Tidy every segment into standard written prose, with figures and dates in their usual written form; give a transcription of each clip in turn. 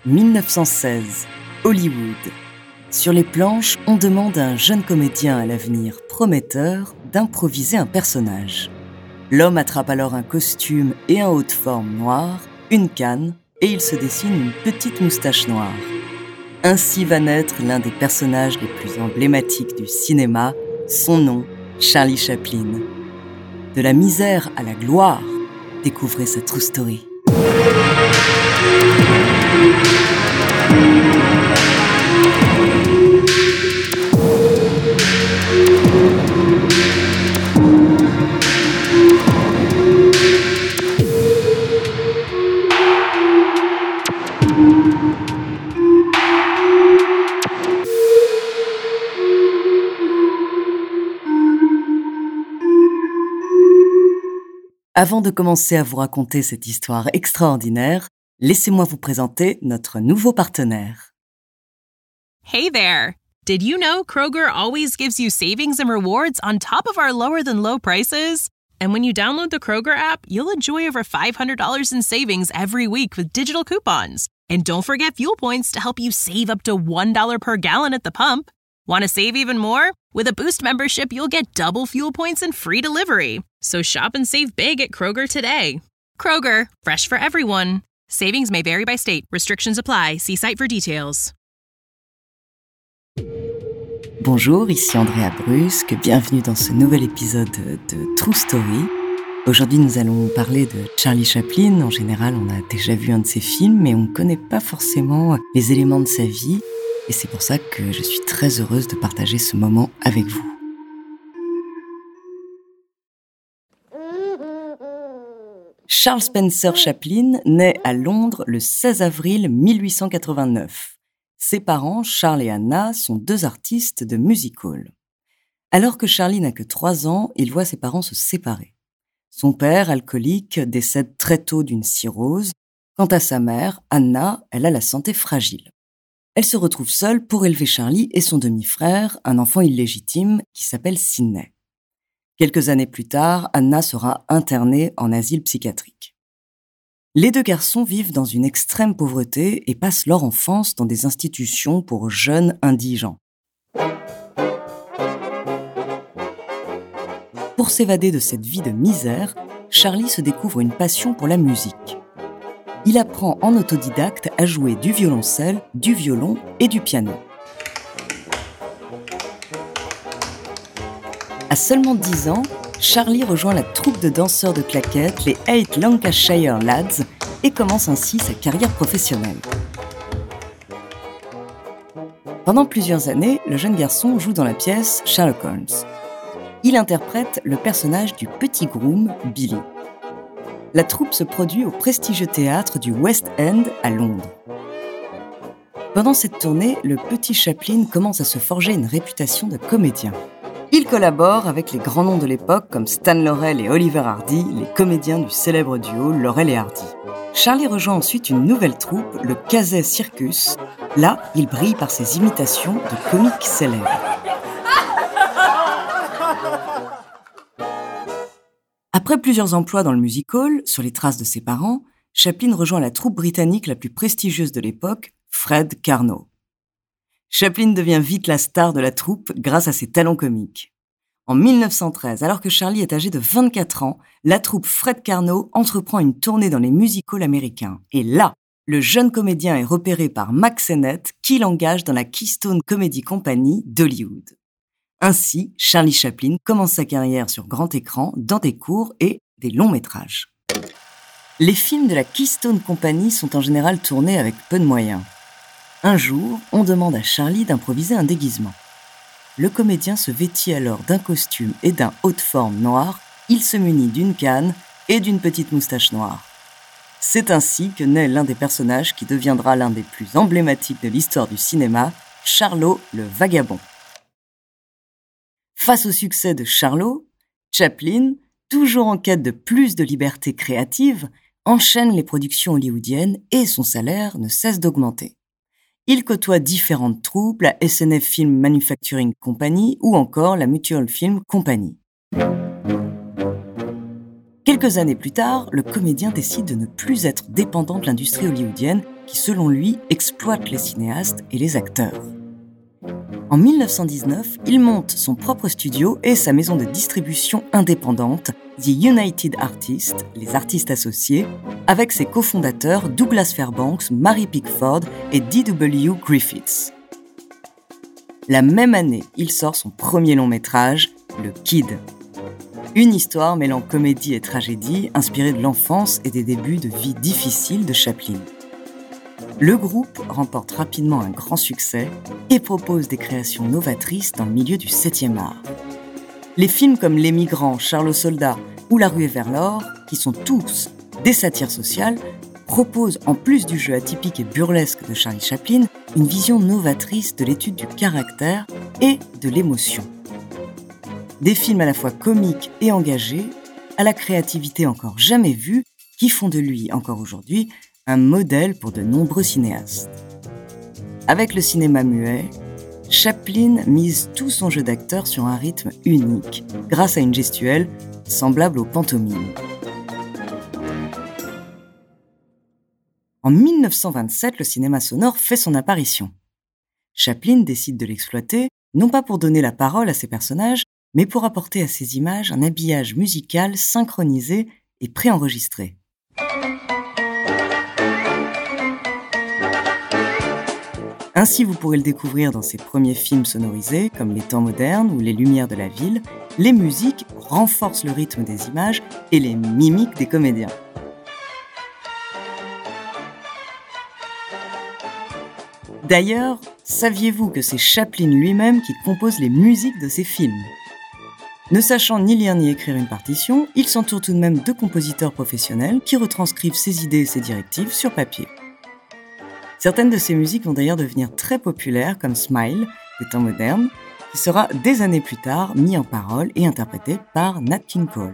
1916, Hollywood. Sur les planches, on demande à un jeune comédien à l'avenir prometteur d'improviser un personnage. L'homme attrape alors un costume et un haut de forme noir, une canne, et il se dessine une petite moustache noire. Ainsi va naître l'un des personnages les plus emblématiques du cinéma, son nom, Charlie Chaplin. De la misère à la gloire, découvrez sa true story. Avant de commencer à vous raconter cette histoire extraordinaire, laissez-moi vous présenter notre nouveau partenaire. Hey there! Did you know Kroger always gives you savings and rewards on top of our lower-than-low prices? And when you download the Kroger app, you'll enjoy over $500 in savings every week with digital coupons. And don't forget fuel points to help you save up to $1 per gallon at the pump. Want to save even more? With a Boost membership, you'll get double fuel points and free delivery. So shop and save big at Kroger today. Kroger, fresh for everyone. Savings may vary by state. Restrictions apply. See site for details. Bonjour, ici Andrea Brusque, bienvenue dans ce nouvel épisode de True Story. Aujourd'hui, nous allons parler de Charlie Chaplin. En général, on a déjà vu un de ses films, mais on ne connaît pas forcément les éléments de sa vie. Et c'est pour ça que je suis très heureuse de partager ce moment avec vous. Charles Spencer Chaplin naît à Londres le 16 avril 1889. Ses parents, Charles et Anna, sont deux artistes de music hall. Alors que Charlie n'a que 3 ans, il voit ses parents se séparer. Son père, alcoolique, décède très tôt d'une cirrhose. Quant à sa mère, Anna, elle a la santé fragile. Elle se retrouve seule pour élever Charlie et son demi-frère, un enfant illégitime qui s'appelle Sidney. Quelques années plus tard, Anna sera internée en asile psychiatrique. Les deux garçons vivent dans une extrême pauvreté et passent leur enfance dans des institutions pour jeunes indigents. Pour s'évader de cette vie de misère, Charlie se découvre une passion pour la musique. Il apprend en autodidacte à jouer du violoncelle, du violon et du piano. À seulement 10 ans, Charlie rejoint la troupe de danseurs de claquettes, les 8 Lancashire Lads, et commence ainsi sa carrière professionnelle. Pendant plusieurs années, le jeune garçon joue dans la pièce Sherlock Holmes. Il interprète le personnage du petit groom, Billy. La troupe se produit au prestigieux théâtre du West End à Londres. Pendant cette tournée, le petit Chaplin commence à se forger une réputation de comédien. Il collabore avec les grands noms de l'époque comme Stan Laurel et Oliver Hardy, les comédiens du célèbre duo Laurel et Hardy. Charlie rejoint ensuite une nouvelle troupe, le Casey Circus. Là, il brille par ses imitations de comiques célèbres. Après plusieurs emplois dans le music hall, sur les traces de ses parents, Chaplin rejoint la troupe britannique la plus prestigieuse de l'époque, Fred Karno. Chaplin devient vite la star de la troupe grâce à ses talents comiques. En 1913, alors que Charlie est âgé de 24 ans, la troupe Fred Karno entreprend une tournée dans les music halls américains. Et là, le jeune comédien est repéré par Mack Sennett, qui l'engage dans la Keystone Comedy Company d'Hollywood. Ainsi, Charlie Chaplin commence sa carrière sur grand écran, dans des courts et des longs métrages. Les films de la Keystone Company sont en général tournés avec peu de moyens. Un jour, on demande à Charlie d'improviser un déguisement. Le comédien se vêtit alors d'un costume et d'un haut de forme noir, il se munit d'une canne et d'une petite moustache noire. C'est ainsi que naît l'un des personnages qui deviendra l'un des plus emblématiques de l'histoire du cinéma, Charlot le Vagabond. Face au succès de Charlot, Chaplin, toujours en quête de plus de liberté créative, enchaîne les productions hollywoodiennes et son salaire ne cesse d'augmenter. Il côtoie différentes troupes, la SNF Film Manufacturing Company ou encore la Mutual Film Company. Quelques années plus tard, le comédien décide de ne plus être dépendant de l'industrie hollywoodienne qui, selon lui, exploite les cinéastes et les acteurs. En 1919, il monte son propre studio et sa maison de distribution indépendante, The United Artists, les artistes associés, avec ses cofondateurs Douglas Fairbanks, Mary Pickford et D.W. Griffiths. La même année, il sort son premier long-métrage, Le Kid. Une histoire mêlant comédie et tragédie, inspirée de l'enfance et des débuts de vie difficiles de Chaplin. Le groupe remporte rapidement un grand succès et propose des créations novatrices dans le milieu du 7e art. Les films comme Les Migrants, Charles Soldat ou La Ruée vers l'or, qui sont tous des satires sociales, proposent, en plus du jeu atypique et burlesque de Charlie Chaplin, une vision novatrice de l'étude du caractère et de l'émotion. Des films à la fois comiques et engagés, à la créativité encore jamais vue, qui font de lui, encore aujourd'hui, un modèle pour de nombreux cinéastes. Avec le cinéma muet, Chaplin mise tout son jeu d'acteur sur un rythme unique, grâce à une gestuelle semblable aux pantomimes. En 1927, le cinéma sonore fait son apparition. Chaplin décide de l'exploiter, non pas pour donner la parole à ses personnages, mais pour apporter à ses images un habillage musical synchronisé et préenregistré. Ainsi, vous pourrez le découvrir dans ses premiers films sonorisés, comme Les Temps modernes ou Les Lumières de la ville. Les musiques renforcent le rythme des images et les mimiques des comédiens. D'ailleurs, saviez-vous que c'est Chaplin lui-même qui compose les musiques de ses films ? Ne sachant ni lire ni écrire une partition, il s'entoure tout de même de compositeurs professionnels qui retranscrivent ses idées et ses directives sur papier. Certaines de ces musiques vont d'ailleurs devenir très populaires, comme Smile, des Temps modernes, qui sera des années plus tard mis en parole et interprété par Nat King Cole.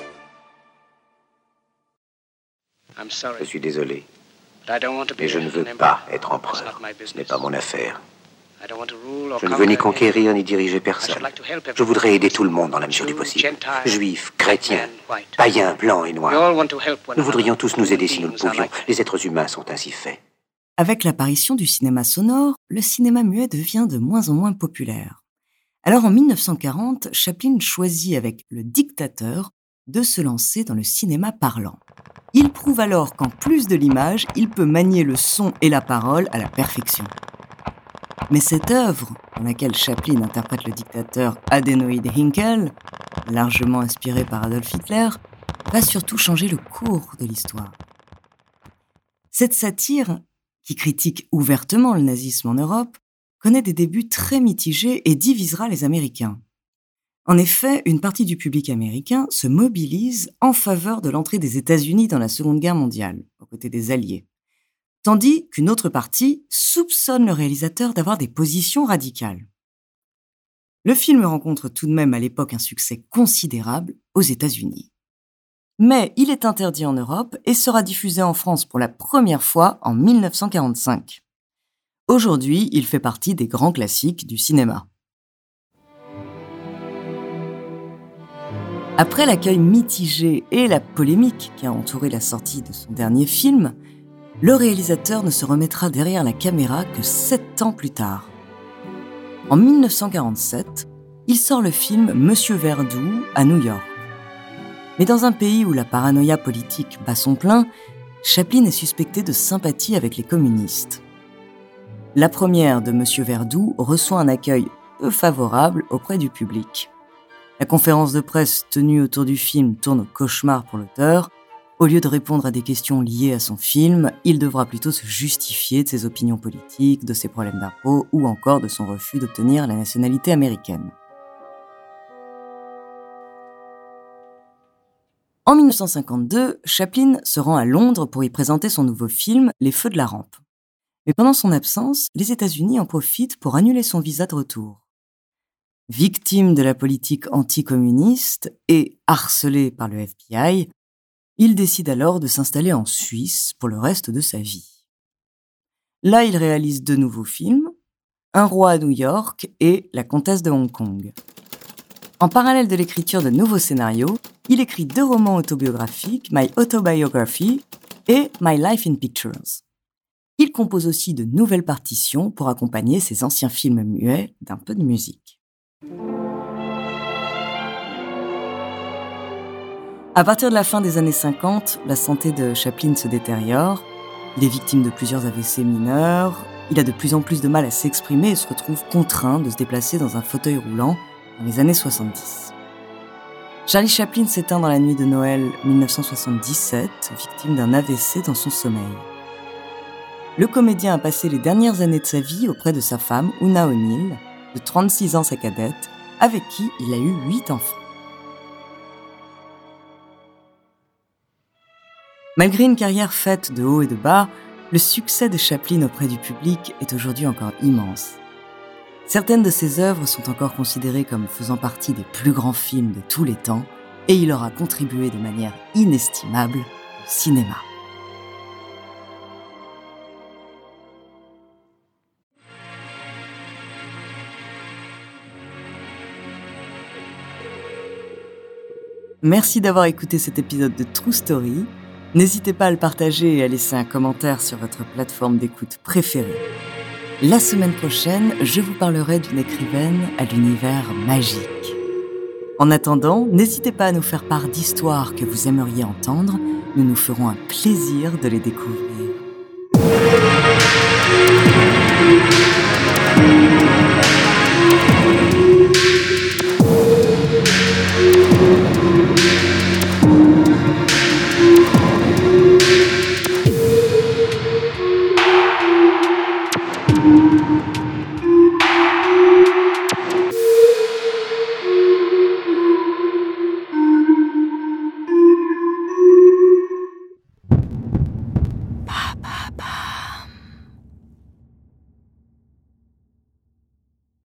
Je suis désolé, mais je ne veux pas être empereur. Ce n'est pas mon affaire. Je ne veux ni conquérir ni diriger personne. Je voudrais aider tout le monde dans la mesure du possible. Juifs, chrétiens, païens, blancs et noirs. Nous voudrions tous nous aider si nous le pouvions. Les êtres humains sont ainsi faits. Avec l'apparition du cinéma sonore, le cinéma muet devient de moins en moins populaire. Alors en 1940, Chaplin choisit avec Le Dictateur de se lancer dans le cinéma parlant. Il prouve alors qu'en plus de l'image, il peut manier le son et la parole à la perfection. Mais cette œuvre, dans laquelle Chaplin interprète le dictateur Adenoid Hynkel, largement inspiré par Adolf Hitler, va surtout changer le cours de l'histoire. Cette satire, qui critique ouvertement le nazisme en Europe, connaît des débuts très mitigés et divisera les Américains. En effet, une partie du public américain se mobilise en faveur de l'entrée des États-Unis dans la Seconde Guerre mondiale, aux côtés des Alliés, tandis qu'une autre partie soupçonne le réalisateur d'avoir des positions radicales. Le film rencontre tout de même à l'époque un succès considérable aux États-Unis. Mais il est interdit en Europe et sera diffusé en France pour la première fois en 1945. Aujourd'hui, il fait partie des grands classiques du cinéma. Après l'accueil mitigé et la polémique qui a entouré la sortie de son dernier film, le réalisateur ne se remettra derrière la caméra que 7 ans plus tard. En 1947, il sort le film Monsieur Verdoux à New York. Mais dans un pays où la paranoïa politique bat son plein, Chaplin est suspecté de sympathie avec les communistes. La première de Monsieur Verdoux reçoit un accueil peu favorable auprès du public. La conférence de presse tenue autour du film tourne au cauchemar pour l'auteur. Au lieu de répondre à des questions liées à son film, il devra plutôt se justifier de ses opinions politiques, de ses problèmes d'impôts ou encore de son refus d'obtenir la nationalité américaine. En 1952, Chaplin se rend à Londres pour y présenter son nouveau film « Les Feux de la Rampe ». Mais pendant son absence, les États-Unis en profitent pour annuler son visa de retour. Victime de la politique anticommuniste et harcelé par le FBI, il décide alors de s'installer en Suisse pour le reste de sa vie. Là, il réalise 2 nouveaux films, Un roi à New York et La comtesse de Hong Kong. En parallèle de l'écriture de nouveaux scénarios, il écrit 2 romans autobiographiques, My Autobiography et My Life in Pictures. Il compose aussi de nouvelles partitions pour accompagner ses anciens films muets d'un peu de musique. À partir de la fin des années 50, la santé de Chaplin se détériore. Il est victime de plusieurs AVC mineurs. Il a de plus en plus de mal à s'exprimer et se retrouve contraint de se déplacer dans un fauteuil roulant dans les années 70. Charlie Chaplin s'éteint dans la nuit de Noël 1977, victime d'un AVC dans son sommeil. Le comédien a passé les dernières années de sa vie auprès de sa femme, Oona O'Neill, de 36 ans sa cadette, avec qui il a eu 8 enfants. Malgré une carrière faite de hauts et de bas, le succès de Chaplin auprès du public est aujourd'hui encore immense. Certaines de ses œuvres sont encore considérées comme faisant partie des plus grands films de tous les temps, et il aura contribué de manière inestimable au cinéma. Merci d'avoir écouté cet épisode de True Story. N'hésitez pas à le partager et à laisser un commentaire sur votre plateforme d'écoute préférée. La semaine prochaine, je vous parlerai d'une écrivaine à l'univers magique. En attendant, n'hésitez pas à nous faire part d'histoires que vous aimeriez entendre. Nous nous ferons un plaisir de les découvrir.